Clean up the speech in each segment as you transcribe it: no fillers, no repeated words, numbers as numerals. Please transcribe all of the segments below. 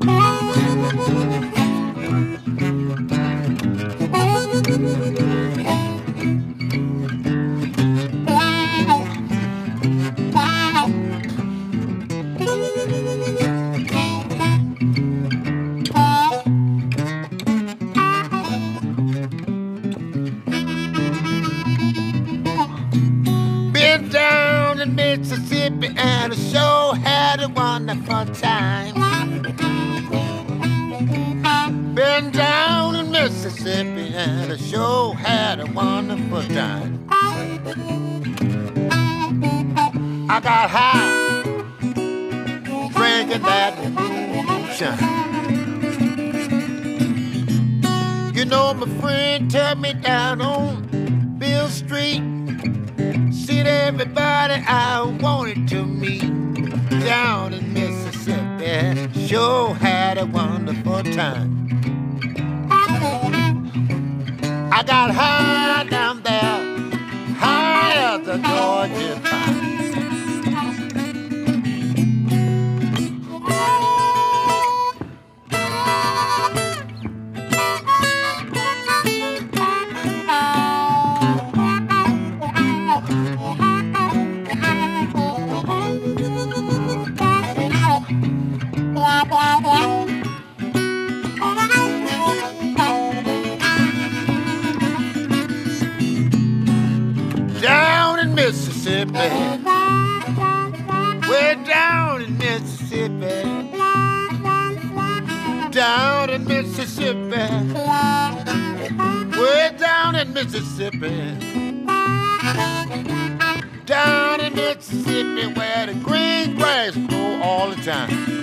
Been down in Mississippi and I sure had a wonderful time. Been down in Mississippi and I sure had a wonderful time. I got high drinking that moonshine. You know my friend took me down on Bill Street. Seen everybody I wanted to meet down in Mississippi. Sure had a wonderful time. I got high down there, high as the Georgia pine. Down in Mississippi, way down in Mississippi, down in Mississippi, way down in Mississippi, down in Mississippi where the green grass grow all the time.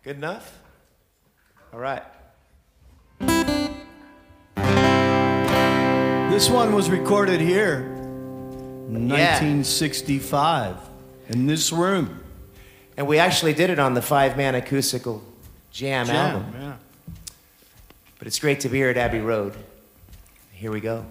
Good enough? All right. This one was recorded here in 1965 in this room. And we actually did it on the 5-man acoustical jam album. Yeah. But it's great to be here at Abbey Road. Here we go.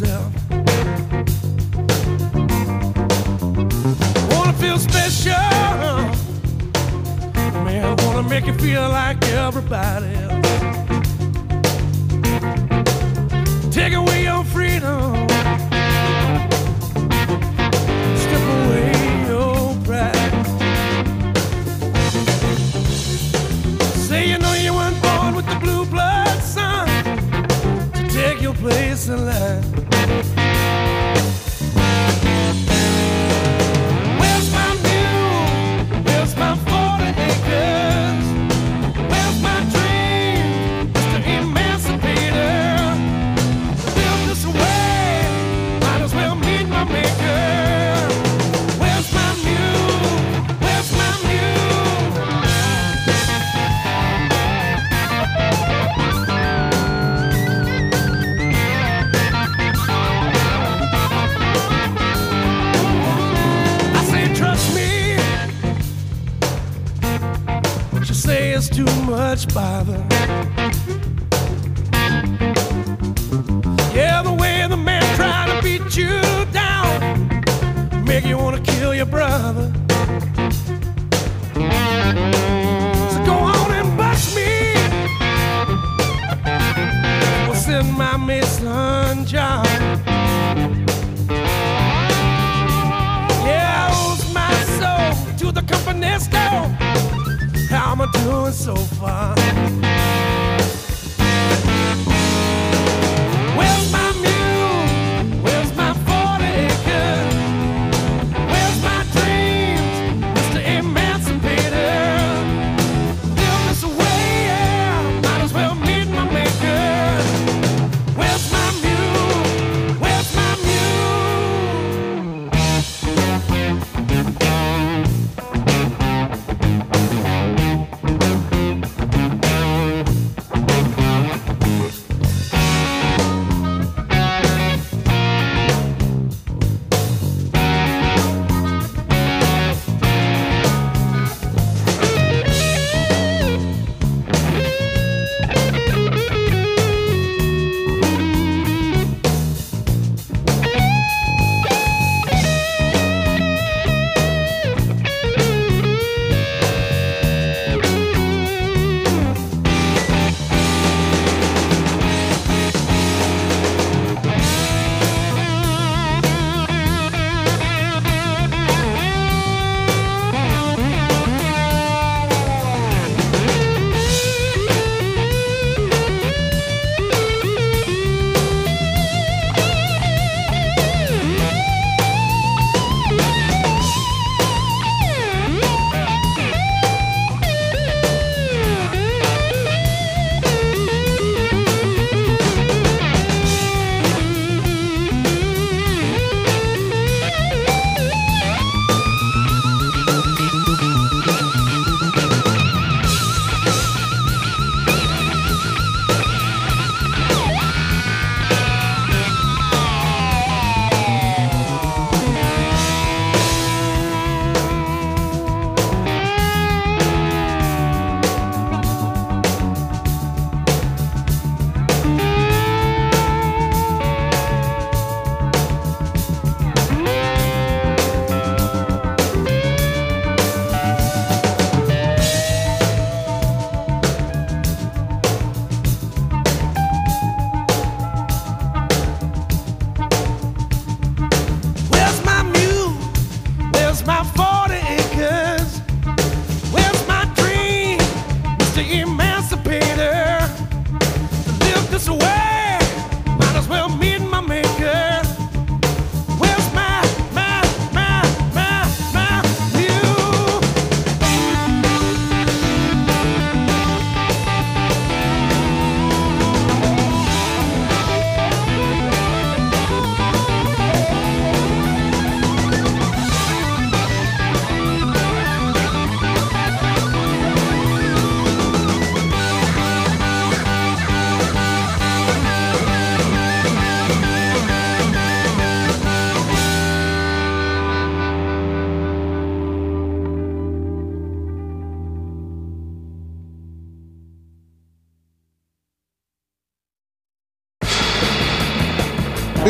yourself. Wanna feel special, man, wanna make you feel like everybody else. Take away your freedom, strip away your pride. Say you know you weren't born with the blue blood, son, to take your place in life. Where's my mule? Where's my 40 acres? Where's my dream, Mr. Emancipator? Build this way, might as well meet my maker. Where's my mule? Where's my mule? I say trust me, what you say is too much bother. Yeah, the way the man tried to beat you down, make you wanna kill your brother. So go on and bust me. We'll send my Mason John. Yeah, I owes my soul to the company store. How am I doing so far? Where's my mule? Where's my 40 acres? Where's my dreams, Mr. Emancipator? Build this away, yeah, might as well meet my maker. Where's my mule? Where's my mule?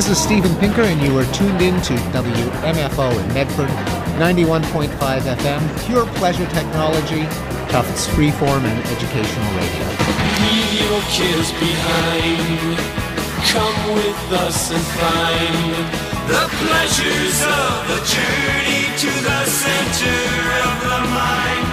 This is Steven Pinker, and you are tuned in to WMFO in Medford, 91.5 FM, pure pleasure technology, Tufts freeform and educational radio. Leave your cares behind. Come with us and find the pleasures of the journey to the center of the mind.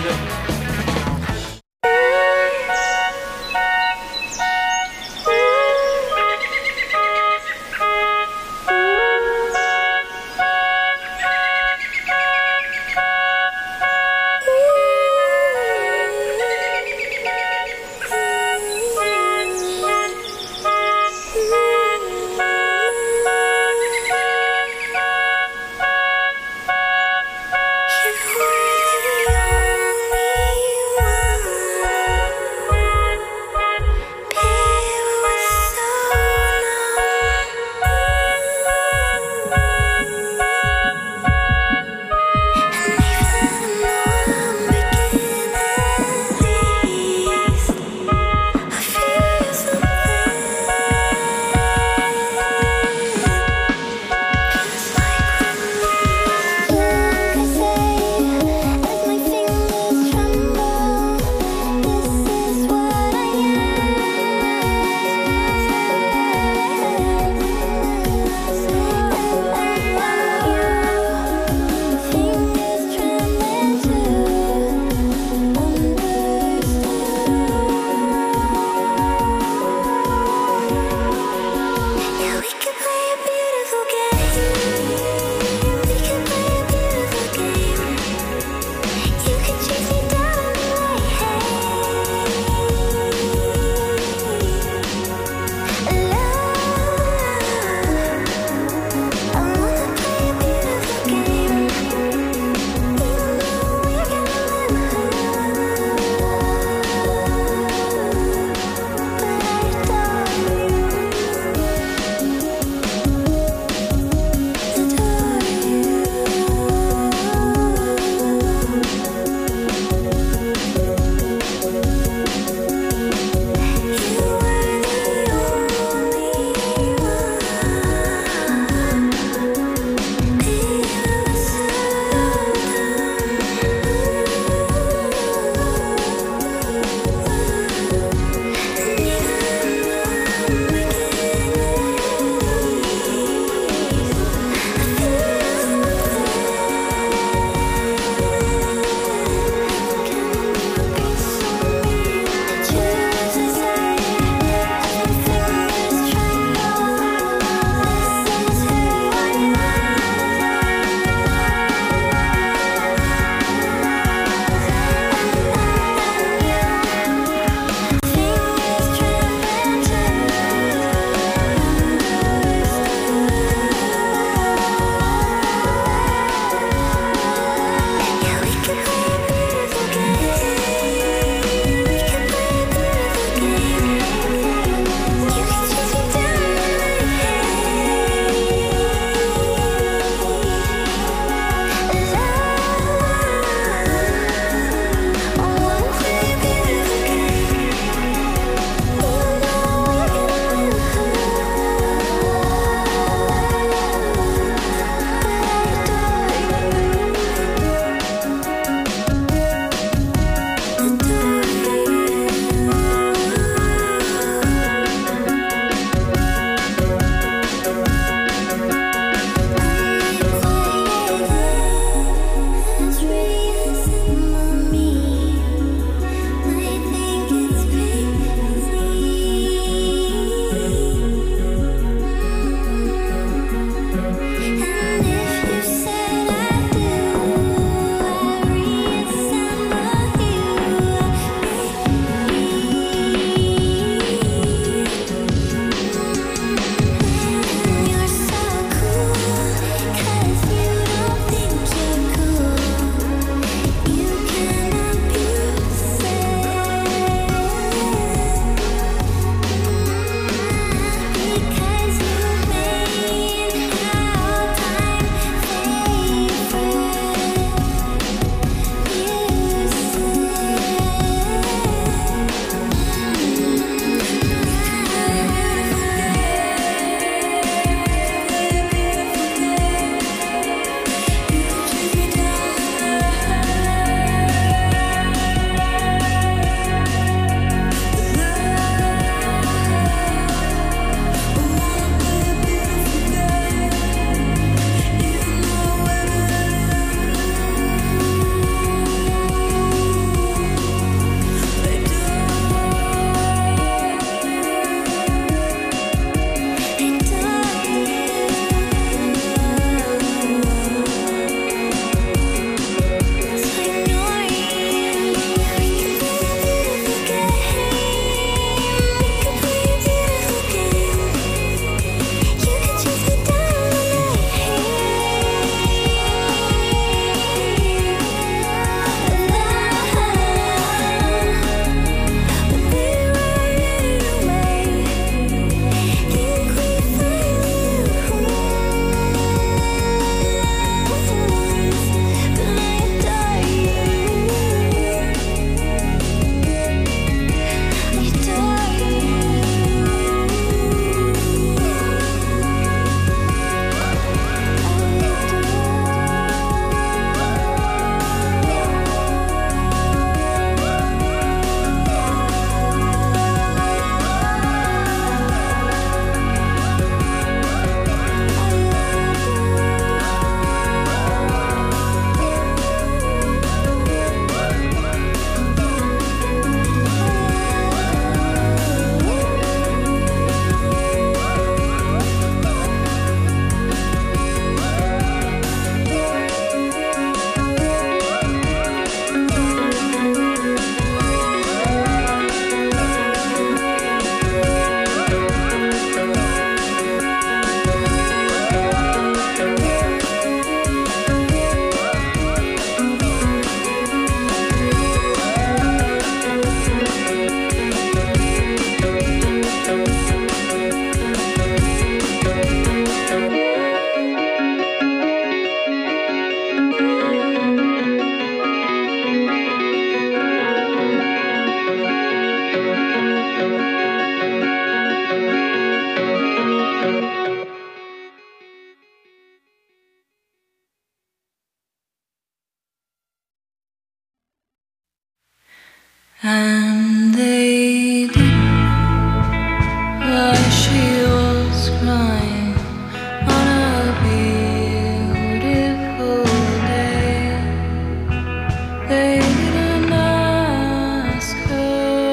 And they didn't, while she was crying on a beautiful day. They didn't ask her.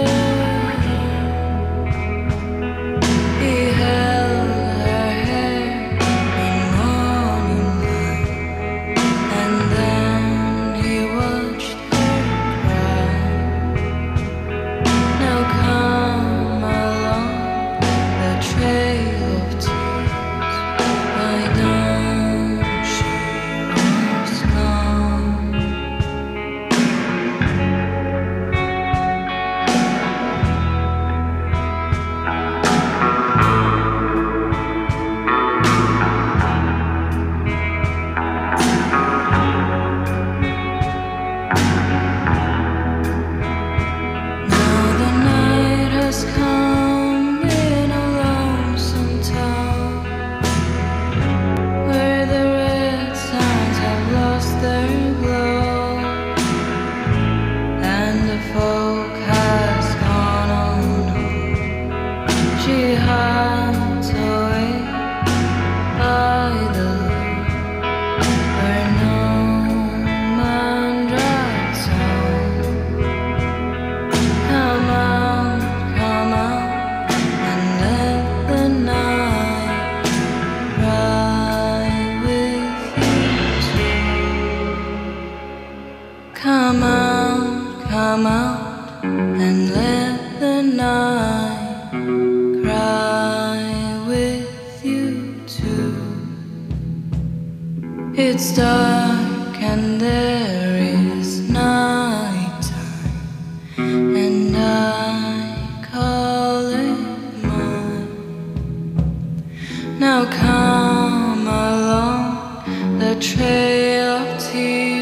He held her hair in morning light, and then he watched her cry. Now come along the trail of tears. Why don't she was gone? Now the night has come in a lonesome town, where the red suns have lost their glow, and the folk has gone on home. She hides away by the lake, where no man drives home. Come out, and let the night ride with you too. Come out, and let the night cry with you too. It's dark and there is nighttime, and I call it mine. Now come along the trail of tears.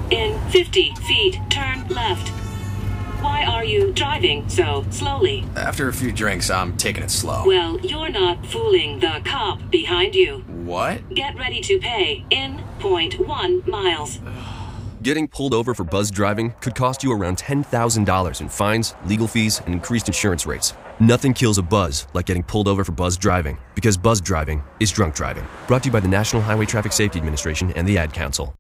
In 50 feet, turn left. Why are you driving so slowly? After a few drinks, I'm taking it slow. Well, you're not fooling the cop behind you. What? Get ready to pay in 0.1 miles. Getting pulled over for buzz driving could cost you around $10,000 in fines, legal fees, and increased insurance rates. Nothing kills a buzz like getting pulled over for buzz driving, because buzz driving is drunk driving. Brought to you by the National Highway Traffic Safety Administration and the Ad Council.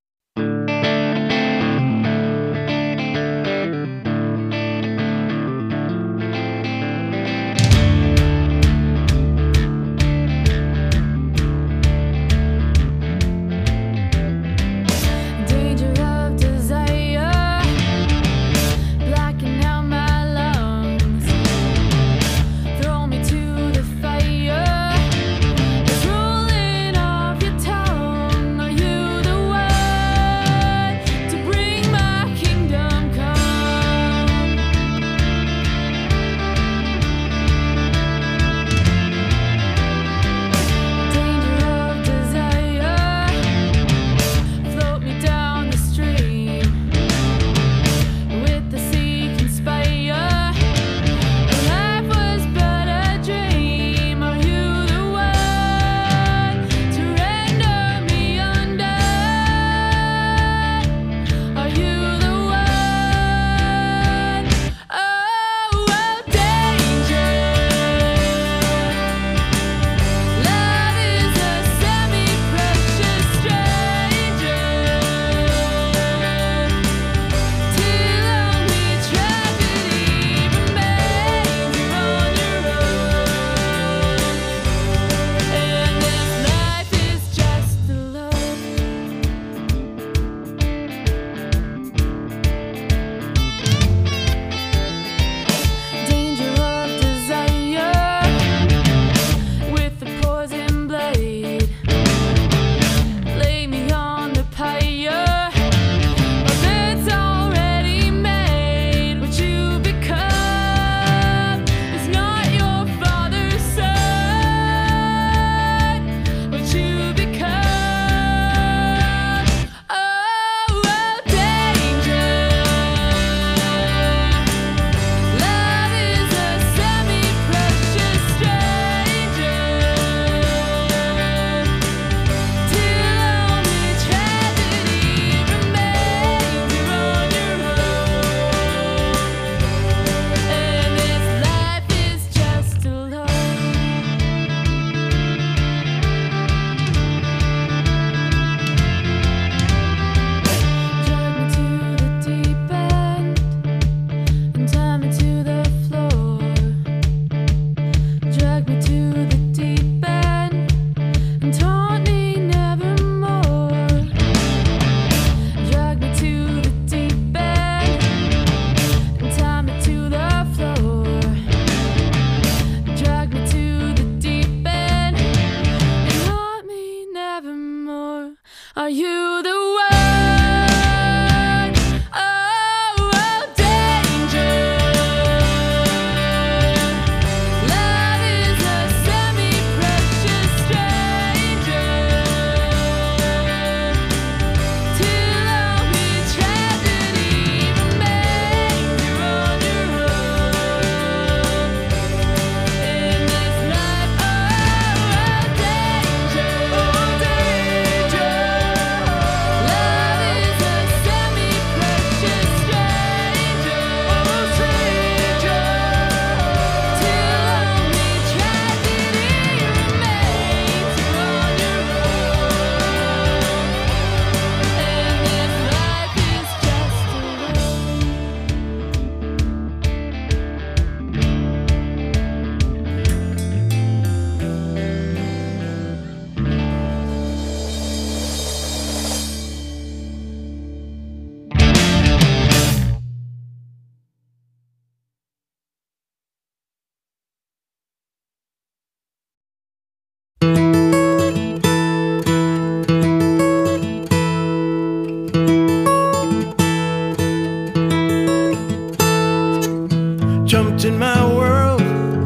Jumped in my world,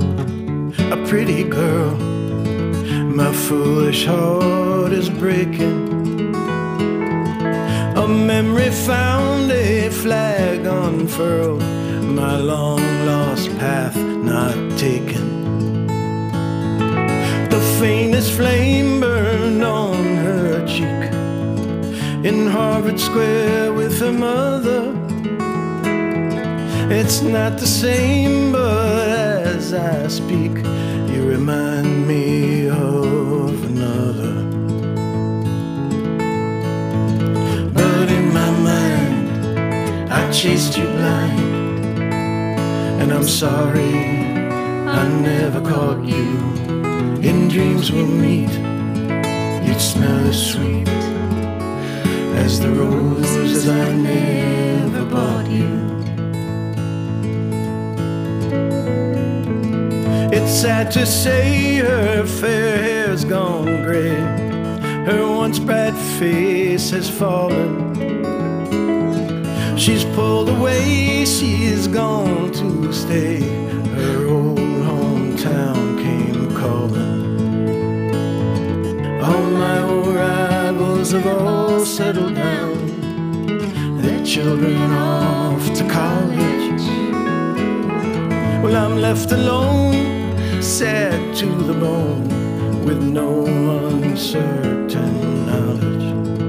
a pretty girl. My foolish heart is breaking. A memory found, a flag unfurled, my long-lost path not taken. The faintest flame burned on her cheek in Harvard Square with her mother. It's not the same, but as I speak, you remind me of another. But in my mind, I chased you blind, and I'm sorry I never caught you. In dreams we'll meet, you'd smell as sweet as the roses I never bought you. It's sad to say her fair hair's gone gray, her once bright face has fallen. She's pulled away, she's gone to stay. Her old hometown came calling. All my old rivals have all settled down, their children off to college. Well, I'm left alone, sad to the bone, with no uncertain knowledge.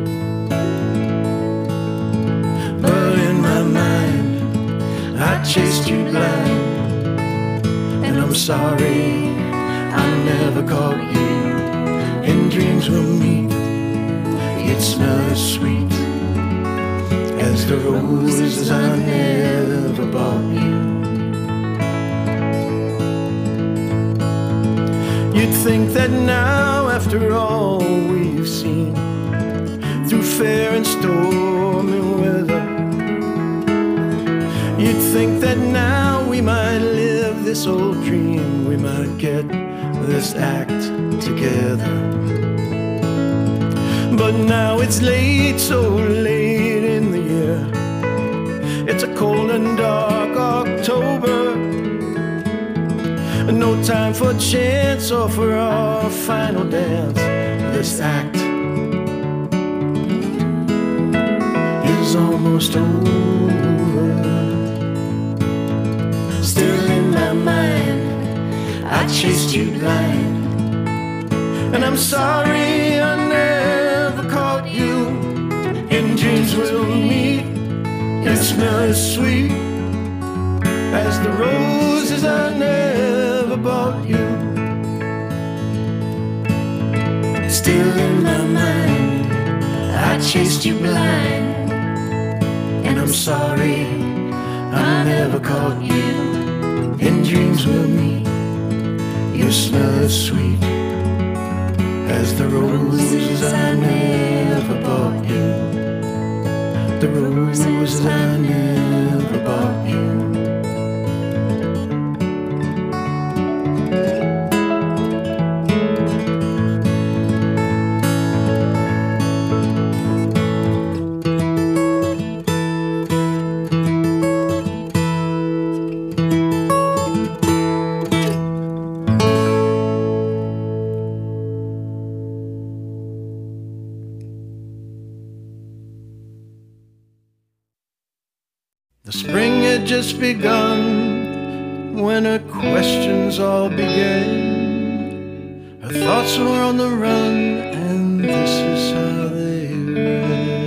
But in my mind, I chased you blind, and I'm sorry I never caught you. In dreams we'll meet, you'd smell as sweet as the roses I never bought you. You'd think that now, after all we've seen, through fair and stormy weather, you'd think that now we might live this old dream, we might get this act together. But now it's late, so late in the year. It's a cold and dark October, no time for chance or for our final dance. This act is almost over. Still in my mind, I chased you blind, and I'm sorry I never caught you. In dreams we'll meet, you smell as sweet as the roses I never bought you. Still in my mind, I chased you blind, and I'm sorry I never caught you. In dreams we'll meet, you smell as sweet as the roses I never bought you. The roses I never bought you. The spring had just begun when her questions all began. Her thoughts were on the run, and this is how they ran.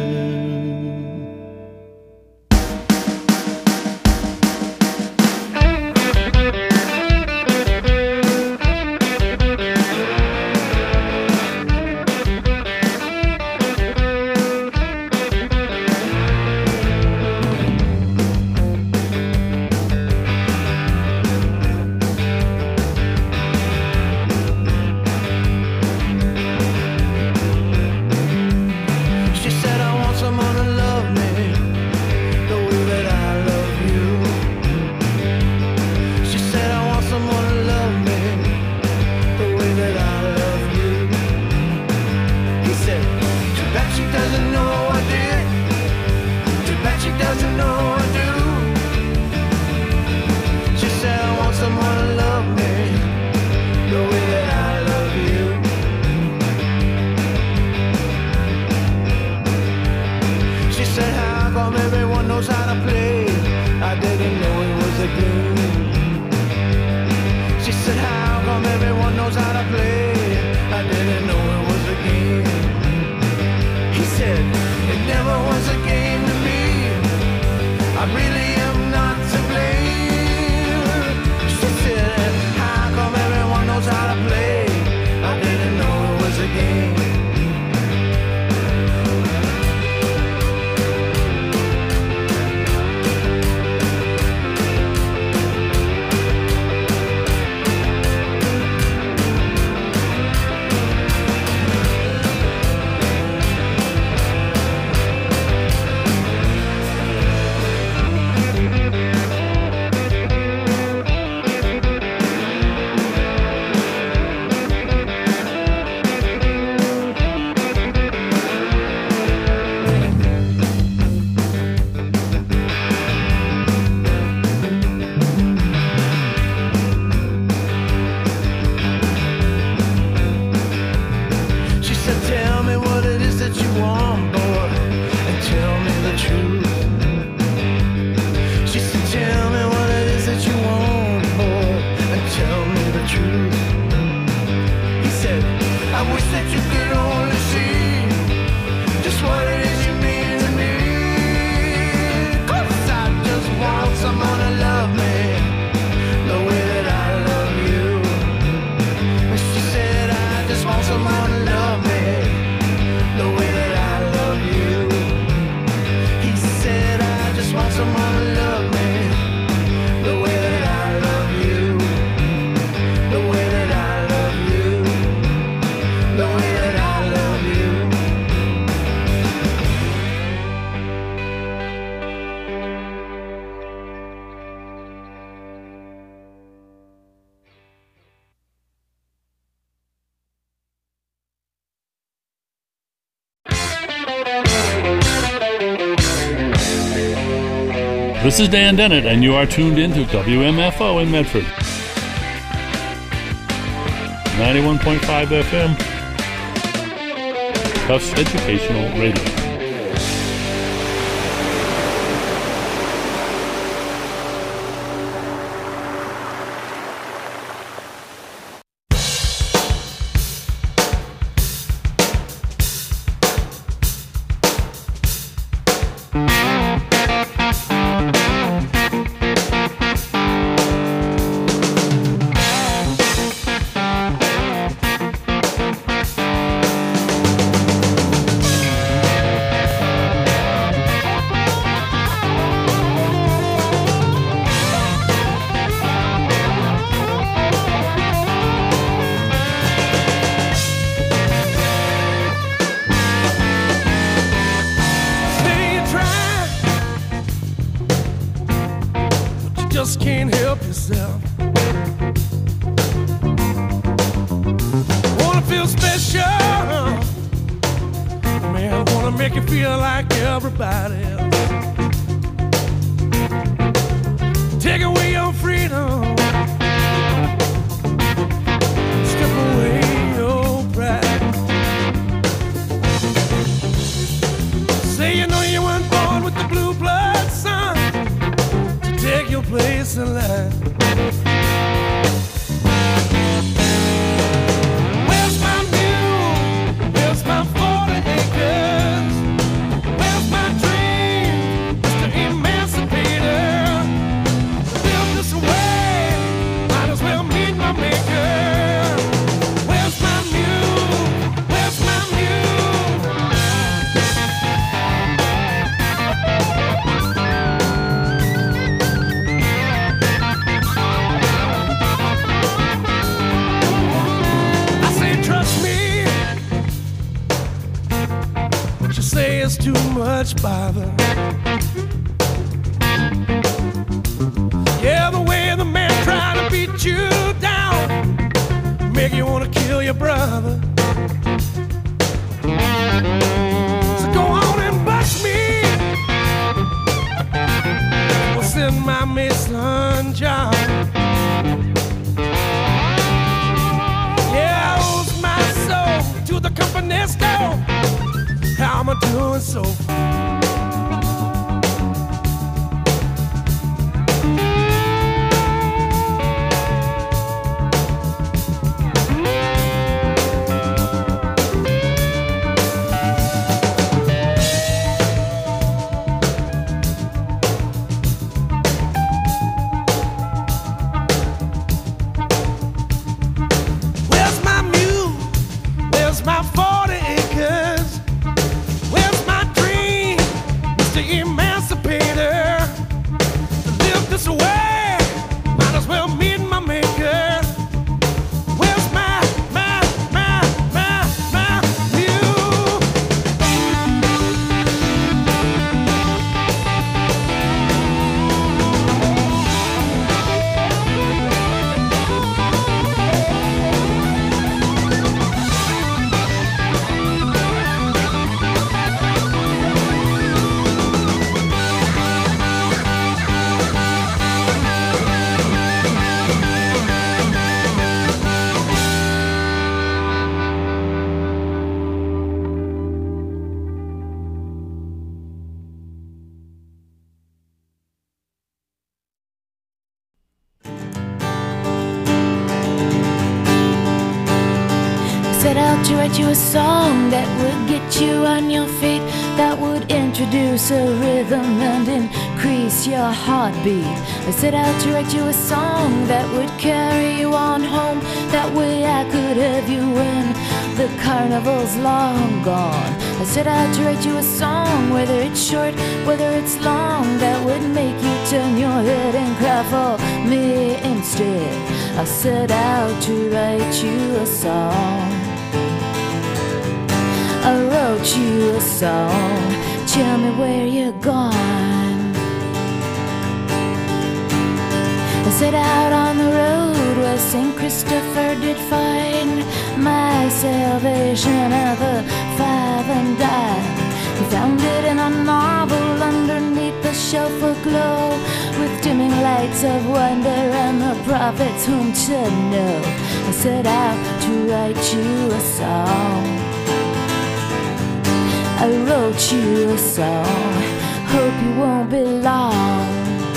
I wish that you could only see just what it is you mean to me. 'Cause I just want someone to love me the way that I love you. She said I just want someone to love me the way that I love you. He said I just want someone to love me the way that I love you. The way that I love you. The way that I love you. This is Dan Dennett, and you are tuned in to WMFO in Medford. 91.5 FM, Tufts Educational Radio. Just can't help yourself. Wanna feel special, man. Wanna make you feel like everybody else. Take away your freedom, strip away your pride. Say you know you weren't born with the blue blood, son. Take your place in line. Where's my mule? Where's my 40 acres? Where's my dream, Mr. Emancipator? Build this way, might as well meet my maker. Where's my mule? Where's my mule? Say it's too much bother. Yeah, the way the man tried to beat you down, make you want to kill your brother. So go on and bust me. We'll send my Mason John. Yeah, I owes my soul to the company store. How am I doing so? Where's my mule? Where's my 40 acres? Where's my dream, Mr. Emancipator? To live this way, might as well meet my maker. Where's my mule? set out to write you a song that would get you on your feet, that would introduce a rhythm and increase your heartbeat. I set out to write you a song that would carry you on home. That way I could have you when the carnival's long gone. I set out to write you a song, whether it's short, whether it's long, that would make you turn your head and cry for me instead. I set out to write you a song. I wrote you a song. Tell me where you're gone. I set out on the road where St. Christopher did find my salvation at the 5 and dime. He found it in a marble underneath the shelf aglow, with dimming lights of wonder and the prophets whom to know. I set out to write you a song. I wrote you a song. Hope you won't be long.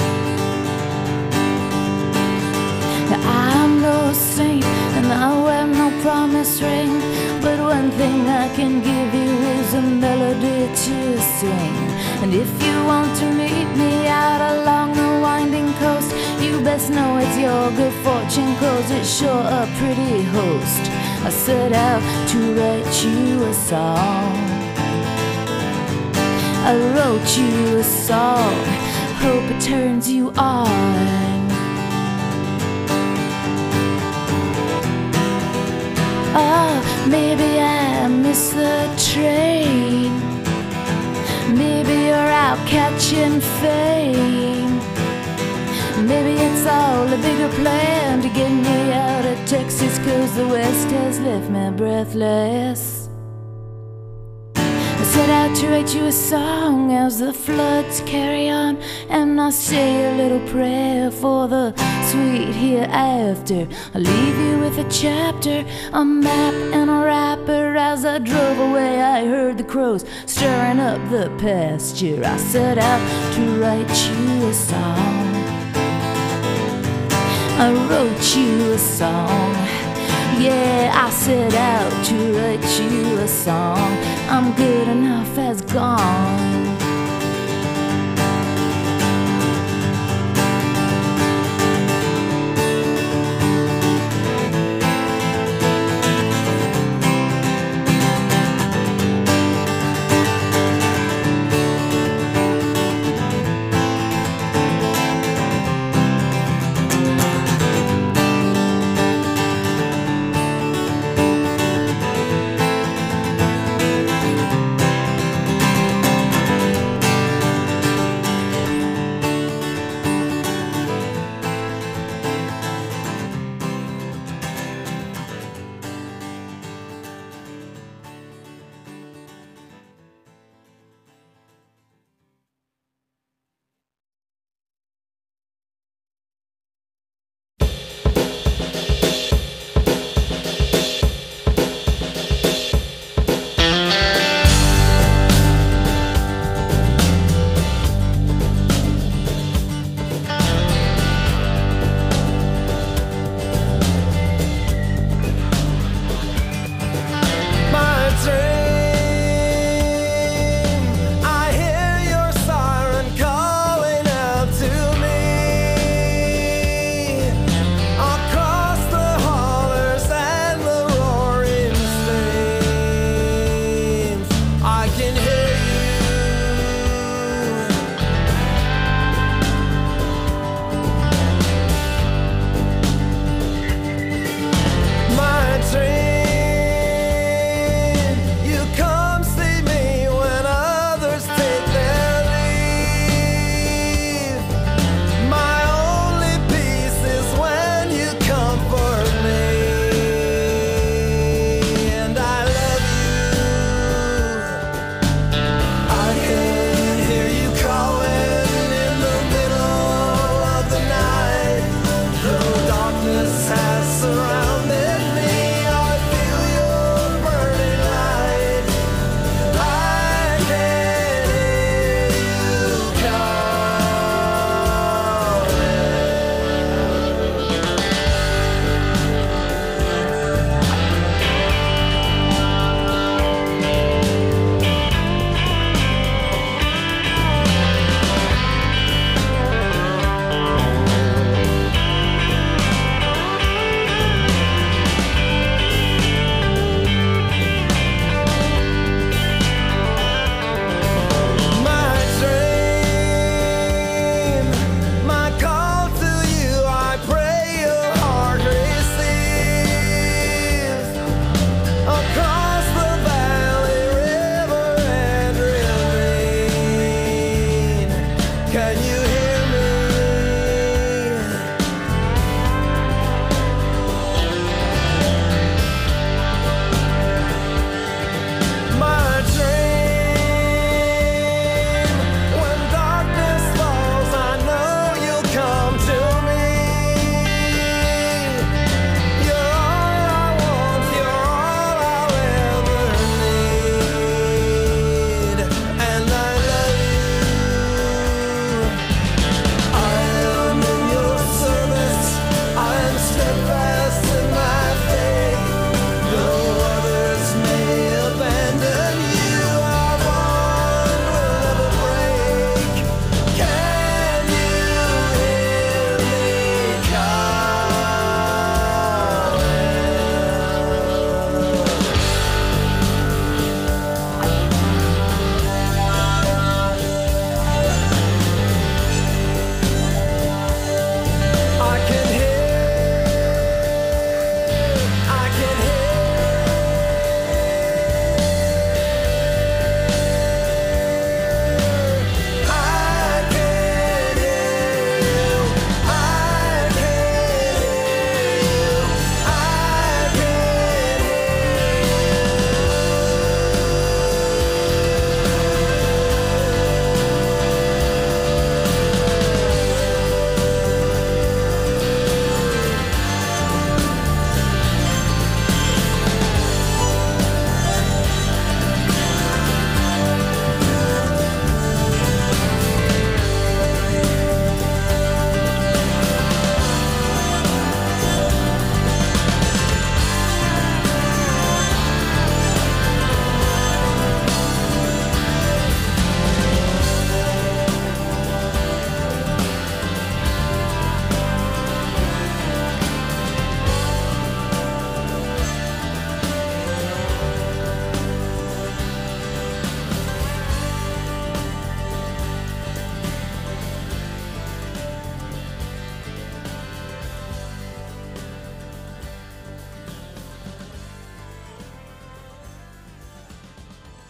I'm no saint and I wear no promise ring, but one thing I can give you is a melody to sing. And if you want to meet me out along the winding coast, you best know it's your good fortune, 'cause it's sure a pretty host. I set out to write you a song. I wrote you a song. Hope it turns you on. Oh, maybe I missed the train. Maybe you're out catching fame. Maybe it's all a bigger plan to get me out of Texas, 'cause the West has left me breathless. I set out to write you a song as the floods carry on, and I say a little prayer for the sweet hereafter. I leave you with a chapter, a map and a wrapper. As I drove away I heard the crows stirring up the pasture. I set out to write you a song. I wrote you a song. Yeah, I set out to write you a song. I'm good enough as gone.